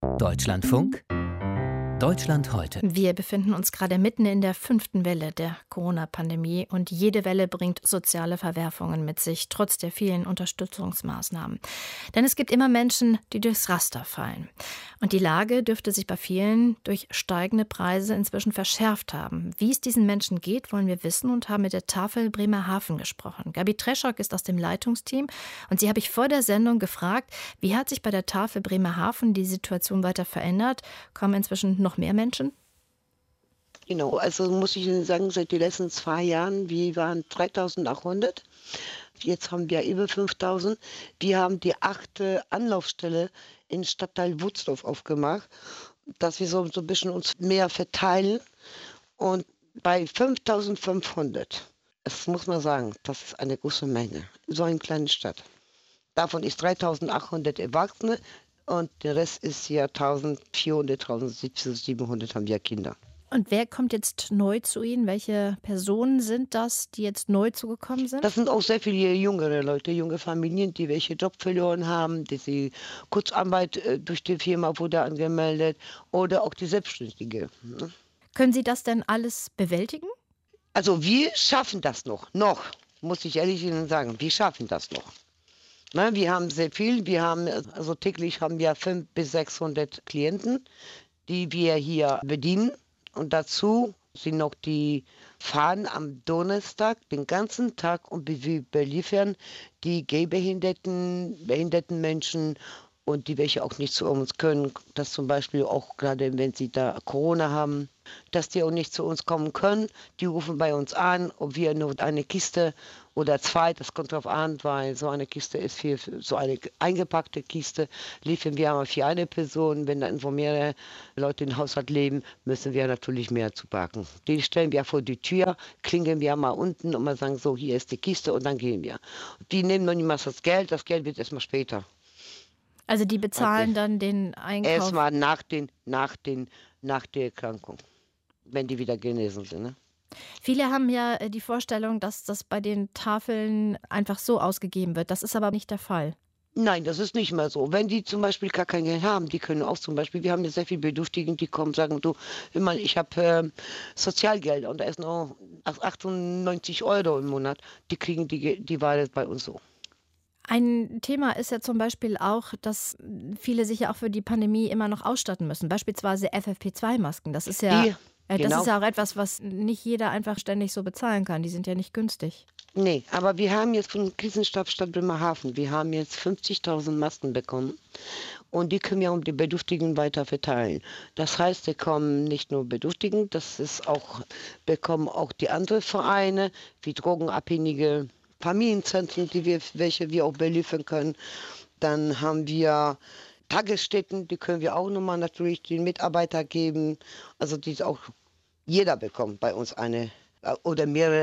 Deutschlandfunk Deutschland heute. Wir befinden uns gerade mitten in der 5. Welle der Corona-Pandemie und jede Welle bringt soziale Verwerfungen mit sich, trotz der vielen Unterstützungsmaßnahmen. Denn es gibt immer Menschen, die durchs Raster fallen. Und die Lage dürfte sich bei vielen durch steigende Preise inzwischen verschärft haben. Wie es diesen Menschen geht, wollen wir wissen und haben mit der Tafel Bremerhaven gesprochen. Gabi Treschock ist aus dem Leitungsteam und sie habe ich vor der Sendung gefragt, wie hat sich bei der Tafel Bremerhaven die Situation weiter verändert? Kommen inzwischen noch mehr Menschen? Genau, also muss ich Ihnen sagen, seit den letzten 2 Jahren, wir waren 3.800, jetzt haben wir über 5.000. Wir haben die 8. Anlaufstelle im Stadtteil Wunsdorf aufgemacht, dass wir so ein bisschen uns mehr verteilen. Und bei 5.500, das muss man sagen, das ist eine große Menge, so eine kleine Stadt. Davon ist 3.800 Erwachsene. Und der Rest ist ja 1.400, 1.700 haben wir Kinder. Und wer kommt jetzt neu zu Ihnen? Welche Personen sind das, die jetzt neu zugekommen sind? Das sind auch sehr viele jüngere Leute, junge Familien, die welche Job verloren haben, die sie Kurzarbeit durch die Firma wurde angemeldet oder auch die Selbstständige. Ne? Können Sie das denn alles bewältigen? Also wir schaffen das noch, muss ich ehrlich Ihnen sagen, wir schaffen das noch. Na, wir haben sehr viel, also täglich haben wir 500 bis 600 Klienten, die wir hier bedienen. Und dazu sind noch die fahren am Donnerstag den ganzen Tag und wir beliefern die gehbehinderten, behinderten Menschen und die welche auch nicht zu uns können, dass zum Beispiel auch gerade wenn sie da Corona haben, dass die auch nicht zu uns kommen können. Die rufen bei uns an, ob wir nur eine Kiste oder 2, das kommt drauf an, weil so eine Kiste ist für so eine eingepackte Kiste, liefern wir einmal für eine Person. Wenn dann irgendwo mehrere Leute im Haushalt leben, müssen wir natürlich mehr zupacken. Die stellen wir vor die Tür, klingeln wir mal unten und mal sagen, so, hier ist die Kiste und dann gehen wir. Die nehmen noch niemals das Geld wird erstmal später. Also die bezahlen dann den Einkauf? Erstmal nach der Erkrankung, wenn die wieder genesen sind. Ne? Viele haben ja die Vorstellung, dass das bei den Tafeln einfach so ausgegeben wird. Das ist aber nicht der Fall. Nein, das ist nicht mehr so. Wenn die zum Beispiel gar kein Geld haben, die können auch zum Beispiel, wir haben ja sehr viele Bedürftigen, die kommen und sagen, du, ich habe Sozialgeld und da ist noch 98 € im Monat, die kriegen die Ware bei uns so. Ein Thema ist ja zum Beispiel auch, dass viele sich ja auch für die Pandemie immer noch ausstatten müssen. Beispielsweise FFP2-Masken. Das ist ja, das ist ja auch etwas, was nicht jeder einfach ständig so bezahlen kann. Die sind ja nicht günstig. Nee, aber wir haben jetzt vom Krisenstab Stadt Bremerhaven, wir haben jetzt 50.000 Masken bekommen und die können wir um die Bedürftigen weiter verteilen. Das heißt, die kommen nicht nur Bedürftigen, bekommen auch die anderen Vereine, wie Drogenabhängige, Familienzentren, welche wir auch beliefern können. Dann haben wir Tagesstätten, die können wir auch nochmal natürlich den Mitarbeiter geben. Also die auch jeder bekommt bei uns eine oder mehrere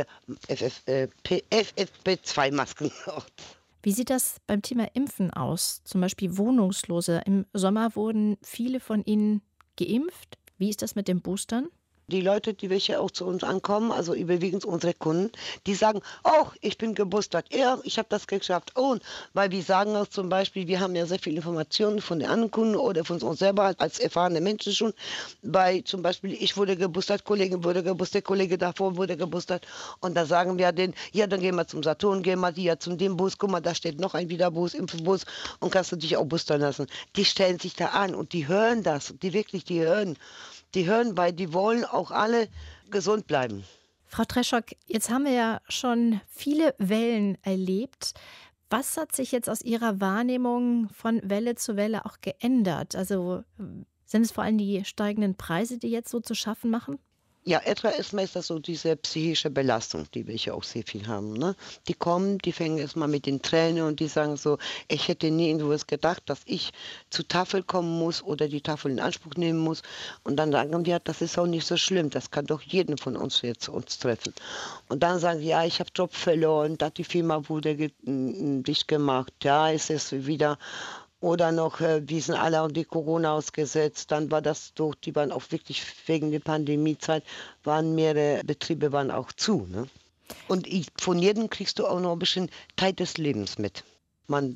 FFP2-Masken. Wie sieht das beim Thema Impfen aus? Zum Beispiel Wohnungslose. Im Sommer wurden viele von Ihnen geimpft. Wie ist das mit den Boostern? Die Leute, die welche auch zu uns ankommen, also überwiegend unsere Kunden, die sagen, oh, ich bin geboostert, ja, ich habe das geschafft. Und weil wir sagen auch zum Beispiel, wir haben ja sehr viele Informationen von den anderen Kunden oder von uns selber als erfahrene Menschen schon. Bei zum Beispiel, ich wurde geboostert, Kollege wurde geboostert, Kollege davor wurde geboostert. Und da sagen wir denen, ja, dann gehen wir zum Saturn, gehen wir hier zum dem Bus, guck mal, da steht noch ein Wiederbus, Impfbus und kannst du dich auch boostern lassen. Die stellen sich da an und die hören das, die hören. Die hören, weil die wollen auch alle gesund bleiben. Frau Treschock, jetzt haben wir ja schon viele Wellen erlebt. Was hat sich jetzt aus Ihrer Wahrnehmung von Welle zu Welle auch geändert? Also sind es vor allem die steigenden Preise, die jetzt so zu schaffen machen? Ja, erstmal ist das so diese psychische Belastung, die wir hier auch sehr viel haben. Ne? Die kommen, die fangen erstmal mit den Tränen und die sagen so, ich hätte nie irgendwas gedacht, dass ich zur Tafel kommen muss oder die Tafel in Anspruch nehmen muss. Und dann sagen die, ja, das ist auch nicht so schlimm, das kann doch jeden von uns jetzt uns treffen. Und dann sagen sie, ja, ich habe Job verloren, die Firma wurde dicht gemacht, ja, ist es wieder. Oder noch, wir sind alle an die Corona ausgesetzt. Dann war das durch, die waren auch wirklich wegen der Pandemiezeit, mehrere Betriebe waren auch zu. Ne? Und von jedem kriegst du auch noch ein bisschen Teil des Lebens mit.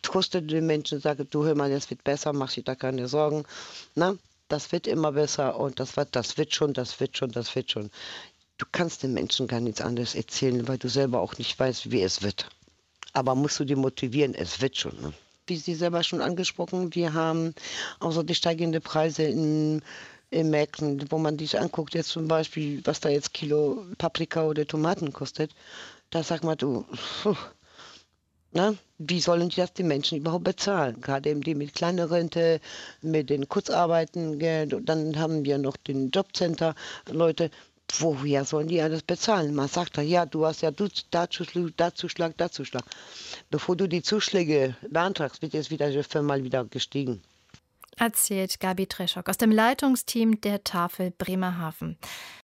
tröste den Menschen, sage, du hör mal, das wird besser, mach dir da keine Sorgen. Na, das wird immer besser und das wird schon. Du kannst den Menschen gar nichts anderes erzählen, weil du selber auch nicht weißt, wie es wird. Aber musst du die motivieren, es wird schon. Ne? Wie Sie selber schon angesprochen, wir haben außer die steigenden Preise in Märkten, wo man sich anguckt, jetzt zum Beispiel, was da jetzt Kilo Paprika oder Tomaten kostet, da sag mal du, na, wie sollen das die Menschen überhaupt bezahlen? Gerade eben die mit kleiner Rente, mit den Kurzarbeiten, gell? Und dann haben wir noch den Jobcenter, Leute, woher sollen die alles bezahlen? Man sagt ja, du hast ja Zuschlag. Bevor du die Zuschläge beantragst, wird jetzt wieder fünfmal wieder gestiegen. Erzählt Gabi Treschock aus dem Leitungsteam der Tafel Bremerhaven.